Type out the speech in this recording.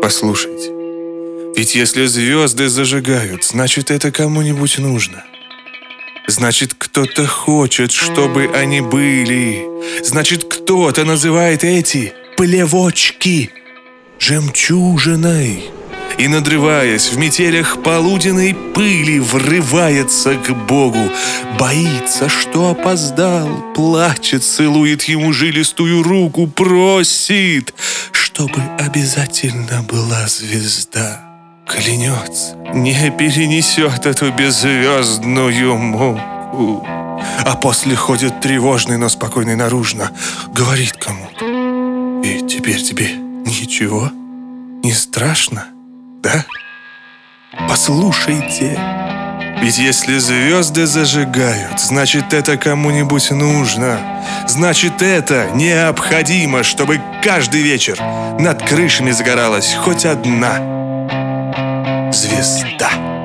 Послушайте, ведь если звезды зажигают, значит, это кому-нибудь нужно. Значит, кто-то хочет, чтобы они были. Значит, кто-то называет эти плевочки жемчужиной. И, надрываясь в метелях полуденной пыли, врывается к Богу. Боится, что опоздал, плачет, целует ему жилистую руку, просит, чтобы обязательно была звезда. Клянется, не перенесет эту беззвездную муку. А после ходит тревожный, но спокойный наружно, говорит кому-то: и теперь тебе ничего не страшно? Да? Послушайте, ведь если звезды зажигают, значит, это кому-нибудь нужно. Значит, это необходимо, чтобы каждый вечер над крышами загоралась хоть одна звезда.